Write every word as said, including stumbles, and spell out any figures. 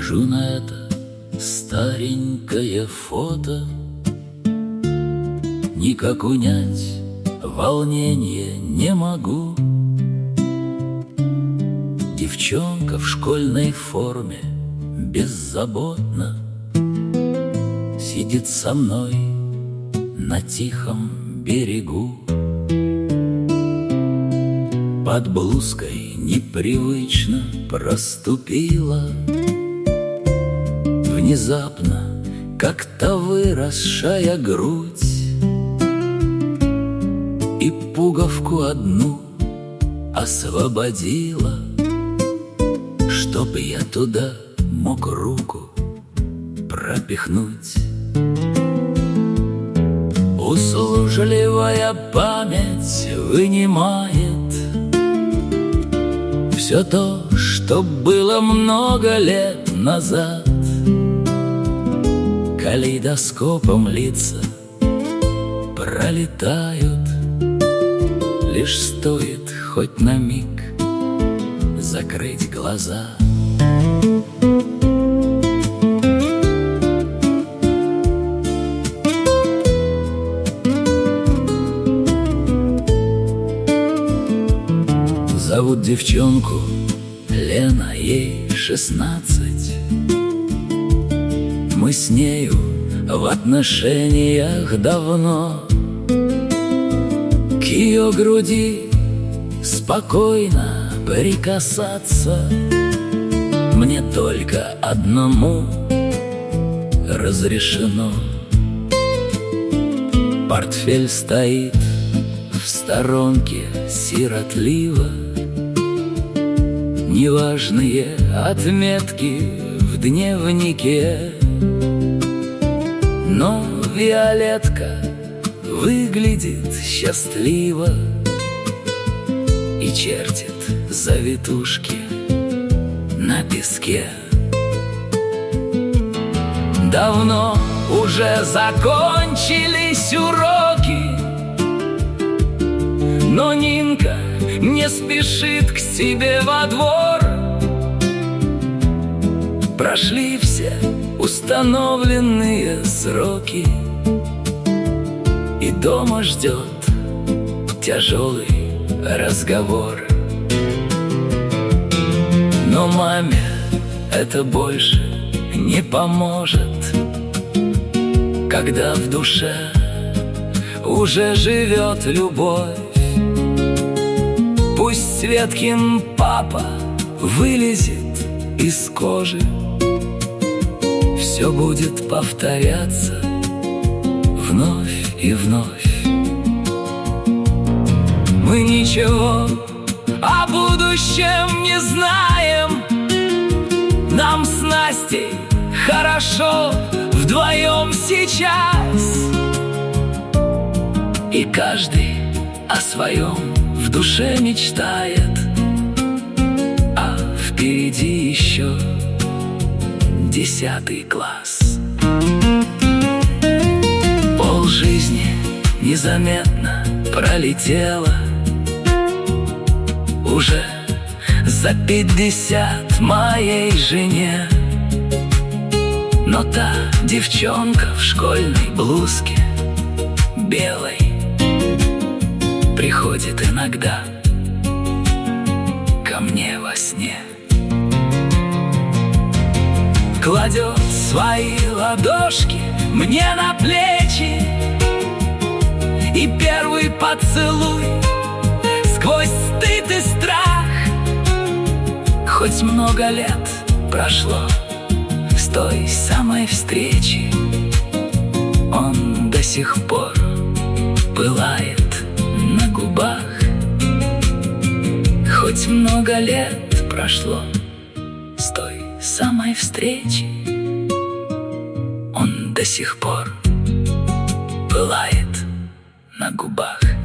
Гляжу на это старенькое фото, никак унять волнение не могу. Девчонка в школьной форме беззаботно сидит со мной на тихом берегу. Под блузкой непривычно проступила внезапно как-то выросшая грудь, и пуговку одну освободила, чтоб я туда мог руку пропихнуть. Услужливая память вынимает все то, что было много лет назад. Калейдоскопом лица пролетают, лишь стоит хоть на миг закрыть глаза. Зовут девчонку Лена, ей шестнадцать. Мы с нею в отношениях давно. К ее груди спокойно прикасаться мне только одному разрешено. Портфель стоит в сторонке сиротливо, неважные отметки в дневнике. Но Виолетка выглядит счастливо и чертит завитушки на песке. Давно уже закончились уроки, но Нинка не спешит к себе во двор. Прошли все установленные сроки, и дома ждет тяжелый разговор. Но маме это больше не поможет, когда в душе уже живет любовь. Пусть Светкин папа вылезет из кожи, все будет повторяться вновь и вновь. Мы ничего о будущем не знаем, нам с Настей хорошо вдвоем сейчас, и каждый о своем в душе мечтает, а впереди еще десятый класс. Полжизни незаметно пролетела, уже за пятьдесят моей жене. Но та девчонка в школьной блузке белой приходит иногда ко мне во сне, кладет свои ладошки мне на плечи, и первый поцелуй сквозь стыд и страх. Хоть много лет прошло с той самой встречи, он до сих пор пылает на губах. Хоть много лет прошло с той самой встречи, он до сих пор пылает на губах.